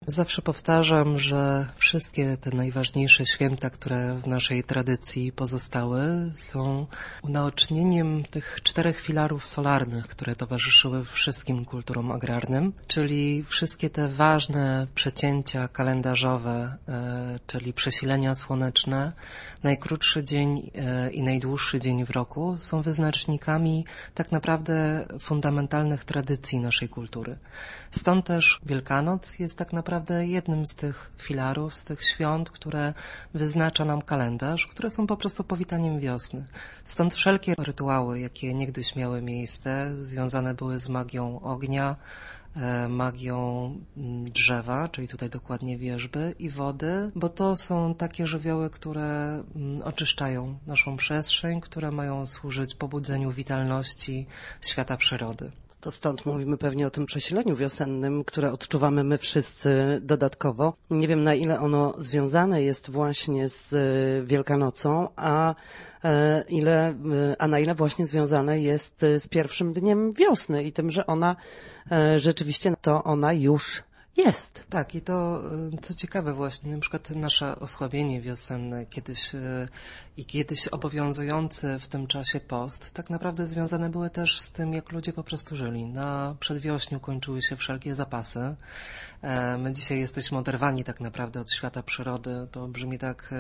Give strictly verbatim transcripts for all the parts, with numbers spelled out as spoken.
Zawsze powtarzam, że wszystkie te najważniejsze święta, które w naszej tradycji pozostały, są unaocznieniem tych czterech filarów solarnych, które towarzyszyły wszystkim kulturom agrarnym, czyli wszystkie te ważne przecięcia kalendarzowe, e, czyli przesilenia słoneczne, najkrótszy dzień e, i najdłuższy dzień w roku są wyznacznikami tak naprawdę fundamentalnych tradycji naszej kultury. Stąd też Wielkanoc jest tak naprawdę jednym z tych filarów, z tych świąt, które wyznacza nam kalendarz, które są po prostu powitaniem wiosny. Stąd wszelkie rytuały, jakie niegdyś miały miejsce, związane były z magią ognia, magią drzewa, czyli tutaj dokładnie wierzby i wody, bo to są takie żywioły, które oczyszczają naszą przestrzeń, które mają służyć pobudzeniu witalności świata przyrody. To stąd mówimy pewnie o tym przesileniu wiosennym, które odczuwamy my wszyscy dodatkowo. Nie wiem, na ile ono związane jest właśnie z Wielkanocą, a ile, a na ile właśnie związane jest z pierwszym dniem wiosny i tym, że ona rzeczywiście to ona już jest. Tak, i to, co ciekawe właśnie, na przykład nasze osłabienie wiosenne kiedyś i kiedyś obowiązujący w tym czasie post, tak naprawdę związane były też z tym, jak ludzie po prostu żyli. Na przedwiośniu kończyły się wszelkie zapasy. My dzisiaj jesteśmy oderwani tak naprawdę od świata przyrody. To brzmi tak,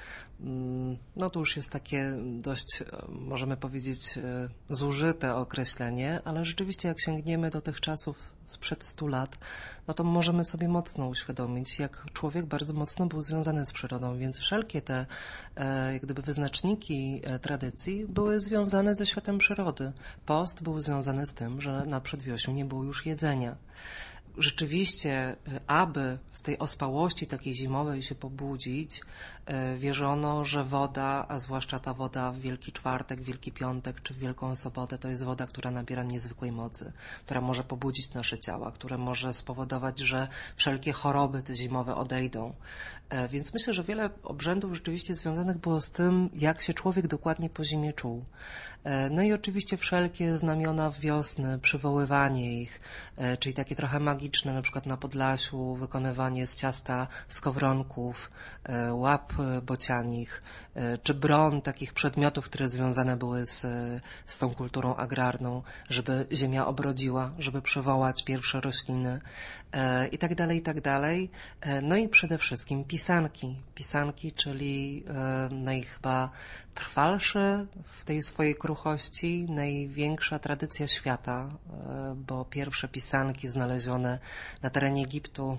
no to już jest takie dość, możemy powiedzieć, zużyte określenie, ale rzeczywiście jak sięgniemy do tych czasów sprzed stu lat, no to możemy sobie mocno uświadomić, jak człowiek bardzo mocno był związany z przyrodą, więc wszelkie te jak gdyby wyznaczniki tradycji były związane ze światem przyrody. Post był związany z tym, że na przedwiośniu nie było już jedzenia. Rzeczywiście, aby z tej ospałości takiej zimowej się pobudzić, wierzono, że woda, a zwłaszcza ta woda w Wielki Czwartek, Wielki Piątek czy w Wielką Sobotę, to jest woda, która nabiera niezwykłej mocy, która może pobudzić nasze ciała, która może spowodować, że wszelkie choroby te zimowe odejdą. Więc myślę, że wiele obrzędów rzeczywiście związanych było z tym, jak się człowiek dokładnie po zimie czuł. No i oczywiście wszelkie znamiona wiosny, przywoływanie ich, czyli takie trochę magiczne, na przykład na Podlasiu, wykonywanie z ciasta skowronków, łap bocianich, czy bron takich przedmiotów, które związane były z, z tą kulturą agrarną, żeby ziemia obrodziła, żeby przywołać pierwsze rośliny i tak dalej, i tak dalej. No i przede wszystkim pisanki. Pisanki, czyli naj chyba trwalsze w tej swojej kruchości, największa tradycja świata, bo pierwsze pisanki znalezione na terenie Egiptu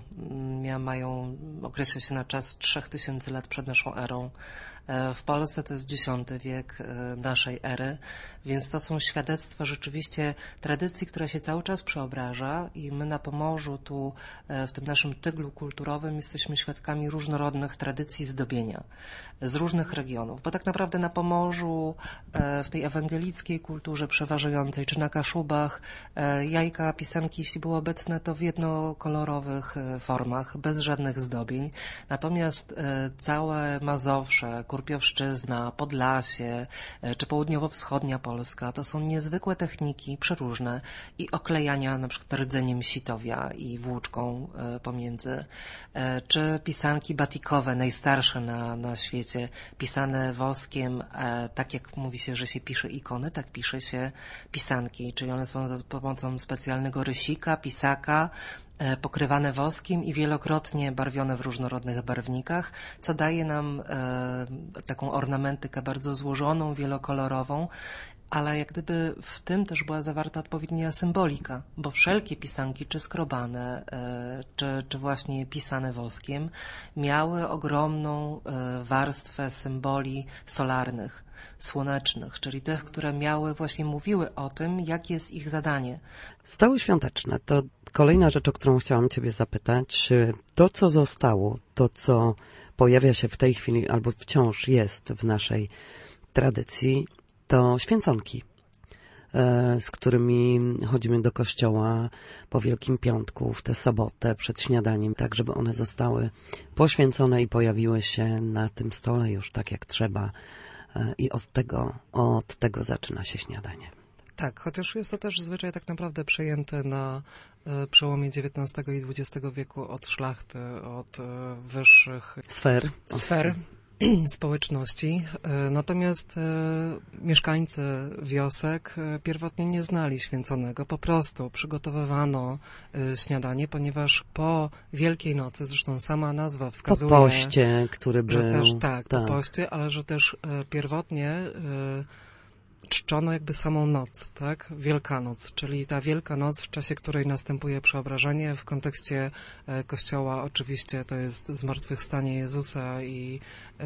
mają, określa się na czas trzech tysięcy lat przed naszą erą. W Polsce to jest dziesiąty wiek naszej ery, więc to są świadectwa rzeczywiście tradycji, która się cały czas przeobraża i my na Pomorzu tu w tym naszym tyglu kulturowym jesteśmy świadkami różnorodnych tradycji zdobienia z różnych regionów, bo tak naprawdę na Pomorzu w tej ewangelickiej kulturze przeważającej czy na Kaszubach jajka, pisanki, jeśli były obecne, to w jednokolorowych formach, bez żadnych zdobień, natomiast całe Mazowsze, Kurpiowszczyzna, Podlasie czy południowo-wschodnia Polska to są niezwykłe techniki, przeróżne i oklejania na przykład rdzeniem sitowia i włóczką pomiędzy, czy pisanki batikowe, najstarsze na, na świecie, pisane woskiem, tak jak mówi się, że się pisze ikony, tak pisze się pisanki, czyli one są za pomocą specjalnego rysika, pisaka, pokrywane woskiem i wielokrotnie barwione w różnorodnych barwnikach, co daje nam e, taką ornamentykę bardzo złożoną, wielokolorową, ale jak gdyby w tym też była zawarta odpowiednia symbolika, bo wszelkie pisanki, czy skrobane, e, czy, czy właśnie pisane woskiem, miały ogromną e, warstwę symboli solarnych, słonecznych, czyli tych, które miały, właśnie mówiły o tym, jakie jest ich zadanie. Stoły świąteczne to kolejna rzecz, o którą chciałam Ciebie zapytać. To, co zostało, to, co pojawia się w tej chwili albo wciąż jest w naszej tradycji, to święconki, z którymi chodzimy do kościoła po Wielkim Piątku, w tę sobotę przed śniadaniem, tak żeby one zostały poświęcone i pojawiły się na tym stole już tak jak trzeba. I od tego, od tego zaczyna się śniadanie. Tak, chociaż jest to też zwyczaj tak naprawdę przejęty na e, przełomie dziewiętnastego i dwudziestego wieku od szlachty, od e, wyższych Sfer. sfer społeczności. E, Natomiast e, mieszkańcy wiosek e, pierwotnie nie znali święconego. Po prostu przygotowywano e, śniadanie, ponieważ po Wielkiej Nocy, zresztą sama nazwa Po wskazuje, poście, który był. że też tak, tak. po poście, ale że też e, pierwotnie e, czczono jakby samą noc, tak? Wielkanoc, czyli ta Wielka Noc, w czasie której następuje przeobrażenie. W kontekście e, Kościoła oczywiście to jest zmartwychwstanie Jezusa i, e,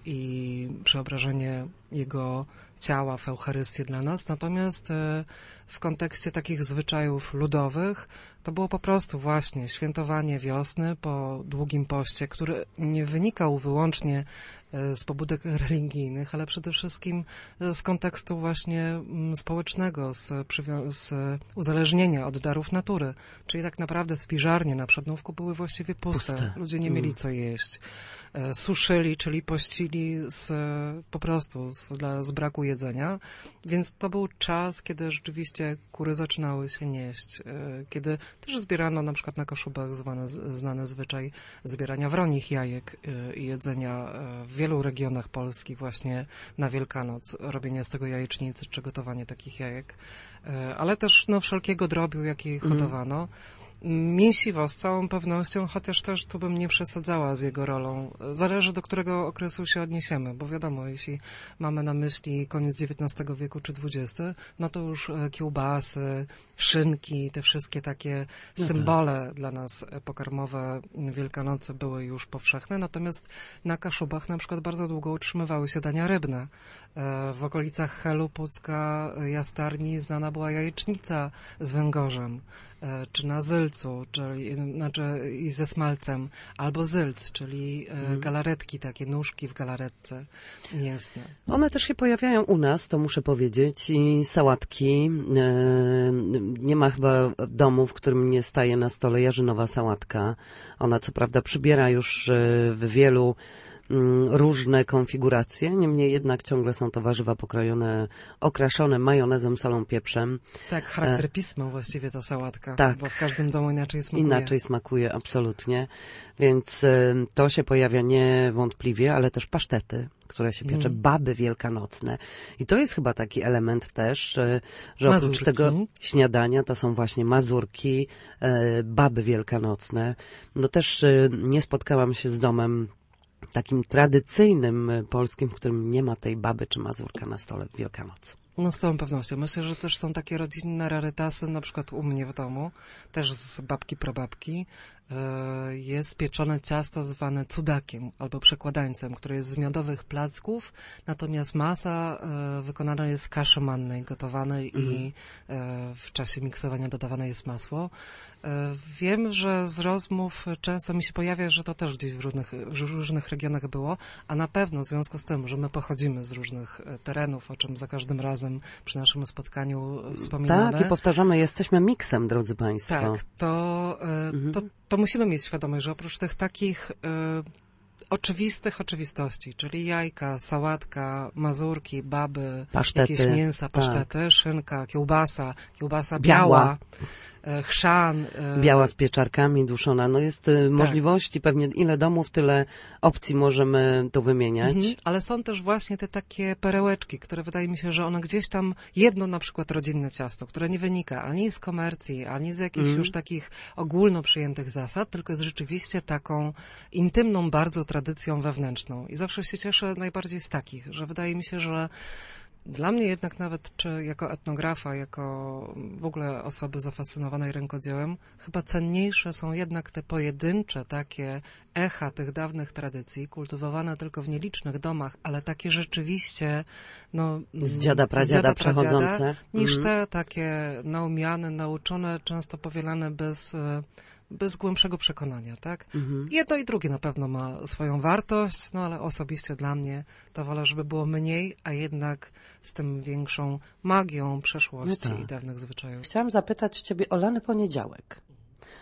i przeobrażenie Jego ciała w Eucharystię dla nas. Natomiast e, w kontekście takich zwyczajów ludowych to było po prostu właśnie świętowanie wiosny po długim poście, który nie wynikał wyłącznie e, z pobudek religijnych, ale przede wszystkim e, z kontekstu właśnie mm, społecznego, z, przywią- z uzależnienia od darów natury. Czyli tak naprawdę spiżarnie na Przednówku były właściwie puste. Puste. Ludzie nie mieli Mm. co jeść. E, Suszyli, czyli pościli z, po prostu z, dla, z braku jedzenia. Więc to był czas, kiedy rzeczywiście kury zaczynały się nieść. e, Kiedy też zbierano na przykład na Kaszubach zwane, znany zwyczaj zbierania wronich jajek e, i jedzenia e, w wielu regionach Polski właśnie na Wielkanoc, robienie z tego jajecznicy czy gotowanie takich jajek, E, ale też no, wszelkiego drobiu, jaki hodowano. Mięsiwo z całą pewnością, chociaż też tu bym nie przesadzała z jego rolą. Zależy, do którego okresu się odniesiemy, bo wiadomo, jeśli mamy na myśli koniec dziewiętnastego wieku czy dwudziesty, no to już e, kiełbasy, szynki, te wszystkie takie No symbole tak. dla nas e, pokarmowe Wielkanocy były już powszechne, natomiast na Kaszubach na przykład bardzo długo utrzymywały się dania rybne. E, W okolicach Helu, Pucka, e, Jastarni znana była jajecznica z węgorzem, e, czy na zylcu, czyli znaczy i ze smalcem, albo zylc, czyli e, Mhm. galaretki, takie nóżki w galaretce mięsne. One też się pojawiają u nas, to muszę powiedzieć, i sałatki. E, nie ma chyba domu, w którym nie staje na stole jarzynowa sałatka. Ona co prawda przybiera już e, w wielu mm, różne konfiguracje, niemniej jednak ciągle są to warzywa pokrojone, okraszone majonezem, solą, pieprzem. Tak, charakter pisma właściwie ta sałatka, tak. bo w każdym domu inaczej smakuje. Inaczej smakuje, absolutnie. Więc e, to się pojawia niewątpliwie, ale też pasztety, które się piecze, Mm. baby wielkanocne. I to jest chyba taki element też, e, że oprócz Mazurki. tego śniadania to są właśnie mazurki, e, baby wielkanocne. No też e, nie spotkałam się z domem takim tradycyjnym e, polskim, w którym nie ma tej baby czy mazurka na stole w Wielkanoc. No z całą pewnością. Myślę, że też są takie rodzinne rarytasy, na przykład u mnie w domu, też z babki prababki, e, jest pieczone ciasto zwane cudakiem albo przekładańcem, które jest z miodowych placków, natomiast masa e, wykonana jest z kaszy mannej, gotowanej Mhm. i e, w czasie miksowania dodawane jest masło. E, wiem, że z rozmów często mi się pojawia, że to też gdzieś w różnych, w różnych regionach było, a na pewno w związku z tym, że my pochodzimy z różnych e, terenów, o czym za każdym razem przy naszym spotkaniu wspominamy. Tak, i powtarzamy, jesteśmy miksem, drodzy Państwo. Tak, to, e, Mhm. to, to musimy mieć świadomość, że oprócz tych takich e, oczywistych oczywistości, czyli jajka, sałatka, mazurki, baby, Pasztety, jakieś mięsa, tak. pasztety, szynka, kiełbasa, kiełbasa Biała. biała, e, chrzan. e, Biała z pieczarkami, duszona. No jest y, możliwości, pewnie ile domów, tyle opcji możemy tu wymieniać. Mhm, ale są też właśnie te takie perełeczki, które wydaje mi się, że one gdzieś tam, jedno na przykład rodzinne ciasto, które nie wynika ani z komercji, ani z jakichś Mhm. już takich ogólno przyjętych zasad, tylko jest rzeczywiście taką intymną bardzo tradycją wewnętrzną. I zawsze się cieszę najbardziej z takich, że wydaje mi się, że dla mnie jednak nawet, czy jako etnografa, jako w ogóle osoby zafascynowanej rękodziełem, chyba cenniejsze są jednak te pojedyncze takie echa tych dawnych tradycji, kultywowane tylko w nielicznych domach, ale takie rzeczywiście, no... Z dziada, pradziada z dziada, przechodzące. niż Mhm. te takie naumiane, nauczone, często powielane bez... e, bez głębszego przekonania, tak? Mhm. Jedno i drugie na pewno ma swoją wartość, no ale osobiście dla mnie to wolę, żeby było mniej, a jednak z tym większą magią przeszłości No tak. i dawnych zwyczajów. Chciałam zapytać Ciebie o lany poniedziałek,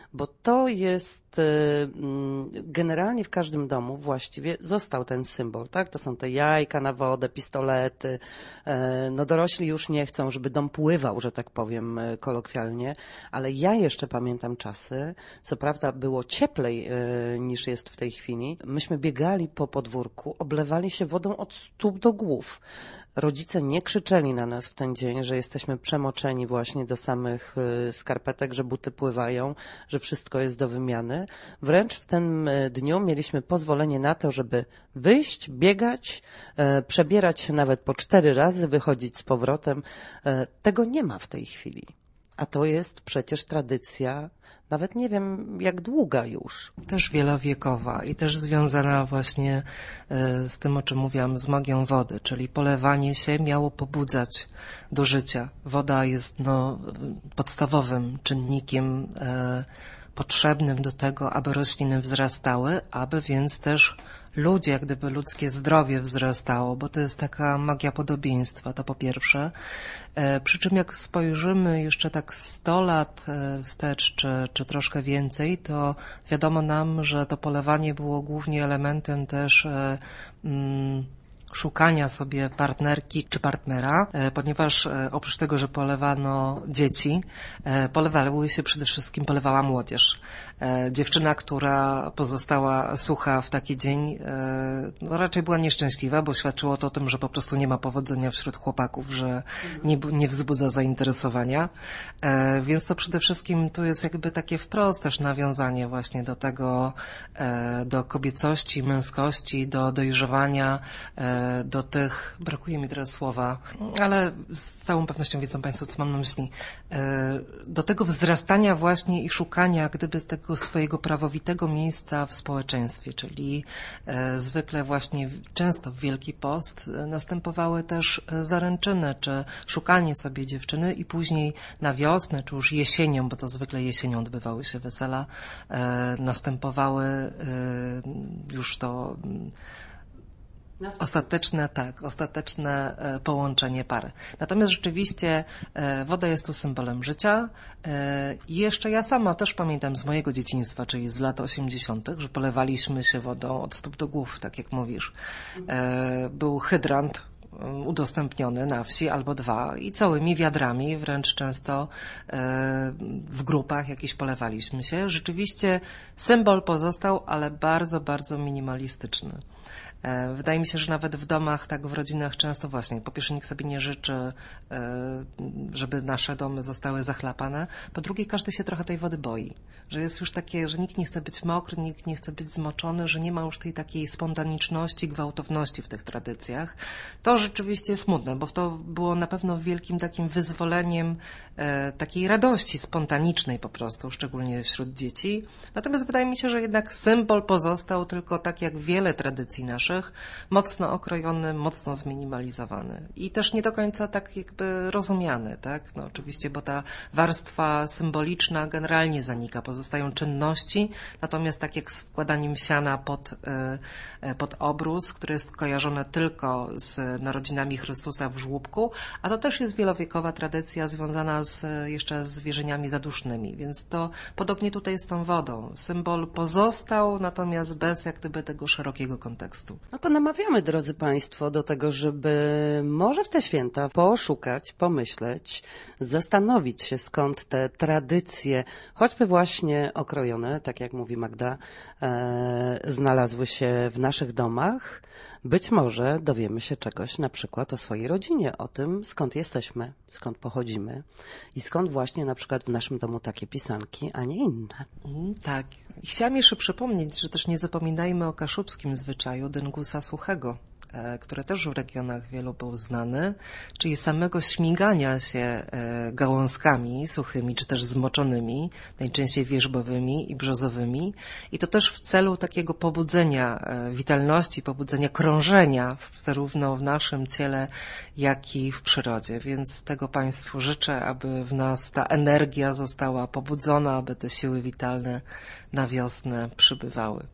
bo to jest generalnie w każdym domu właściwie został ten symbol, tak? To są te jajka na wodę, pistolety. No dorośli już nie chcą, żeby dom pływał, że tak powiem kolokwialnie, ale ja jeszcze pamiętam czasy, co prawda było cieplej niż jest w tej chwili. Myśmy biegali po podwórku, oblewali się wodą od stóp do głów. Rodzice nie krzyczeli na nas w ten dzień, że jesteśmy przemoczeni właśnie do samych skarpetek, że buty pływają, że wszystko jest do wymiany. Wręcz w tym dniu mieliśmy pozwolenie na to, żeby wyjść, biegać, przebierać się nawet po cztery razy, wychodzić z powrotem. Tego nie ma w tej chwili. A to jest przecież tradycja, nawet nie wiem jak długa już. Też wielowiekowa i też związana właśnie z tym, o czym mówiłam, z magią wody, czyli polewanie się miało pobudzać do życia. Woda jest no, podstawowym czynnikiem e, potrzebnym do tego, aby rośliny wzrastały, aby więc też ludzie, jak gdyby ludzkie zdrowie wzrastało, bo to jest taka magia podobieństwa, to po pierwsze. E, przy czym jak spojrzymy jeszcze tak sto lat wstecz, czy, czy troszkę więcej, to wiadomo nam, że to polewanie było głównie elementem też e, mm, szukania sobie partnerki czy partnera, ponieważ oprócz tego, że polewano dzieci, polewały się przede wszystkim, polewała młodzież. Dziewczyna, która pozostała sucha w taki dzień, no raczej była nieszczęśliwa, bo świadczyło to o tym, że po prostu nie ma powodzenia wśród chłopaków, że nie, nie wzbudza zainteresowania. Więc to przede wszystkim tu jest jakby takie wprost też nawiązanie właśnie do tego, do kobiecości, męskości, do dojrzewania, do tych, brakuje mi teraz słowa, ale z całą pewnością wiedzą Państwo, co mam na myśli, do tego wzrastania właśnie i szukania gdyby tego swojego prawowitego miejsca w społeczeństwie, czyli zwykle właśnie często w Wielki Post następowały też zaręczyny, czy szukanie sobie dziewczyny i później na wiosnę, czy już jesienią, bo to zwykle jesienią odbywały się wesela, następowały już to Ostateczne, tak, ostateczne połączenie pary. Natomiast rzeczywiście woda jest tu symbolem życia i jeszcze ja sama też pamiętam z mojego dzieciństwa, czyli z lat osiemdziesiątych, że polewaliśmy się wodą od stóp do głów, tak jak mówisz. Był hydrant udostępniony na wsi albo dwa i całymi wiadrami, wręcz często w grupach jakieś polewaliśmy się. Rzeczywiście symbol pozostał, ale bardzo, bardzo minimalistyczny. Wydaje mi się, że nawet w domach, tak w rodzinach często właśnie, po pierwsze nikt sobie nie życzy, żeby nasze domy zostały zachlapane, po drugie każdy się trochę tej wody boi, że jest już takie, że nikt nie chce być mokry, nikt nie chce być zmoczony, że nie ma już tej takiej spontaniczności, gwałtowności w tych tradycjach. To rzeczywiście jest smutne, bo to było na pewno wielkim takim wyzwoleniem takiej radości spontanicznej po prostu, szczególnie wśród dzieci. Natomiast wydaje mi się, że jednak symbol pozostał tylko tak jak wiele tradycji naszych, mocno okrojony, mocno zminimalizowany i też nie do końca tak jakby rozumiany, tak? No oczywiście, bo ta warstwa symboliczna generalnie zanika, pozostają czynności, natomiast tak jak z wkładaniem siana pod, pod obrus, które jest kojarzone tylko z narodzinami Chrystusa w żłóbku, a to też jest wielowiekowa tradycja związana z, jeszcze z wierzeniami zadusznymi, więc to podobnie tutaj z tą wodą. Symbol pozostał, natomiast bez jak gdyby tego szerokiego kontekstu. No to namawiamy, drodzy Państwo, do tego, żeby może w te święta poszukać, pomyśleć, zastanowić się, skąd te tradycje, choćby właśnie okrojone, tak jak mówi Magda, e, znalazły się w naszych domach. Być może dowiemy się czegoś na przykład o swojej rodzinie, o tym, skąd jesteśmy, skąd pochodzimy i skąd właśnie na przykład w naszym domu takie pisanki, a nie inne. Mm, tak. I chciałam jeszcze przypomnieć, że też nie zapominajmy o kaszubskim zwyczaju dyngusa suchego, które też w regionach wielu był znany, czyli samego śmigania się gałązkami suchymi, czy też zmoczonymi, najczęściej wierzbowymi i brzozowymi. I to też w celu takiego pobudzenia witalności, pobudzenia krążenia w, zarówno w naszym ciele, jak i w przyrodzie. Więc tego Państwu życzę, aby w nas ta energia została pobudzona, aby te siły witalne na wiosnę przybywały.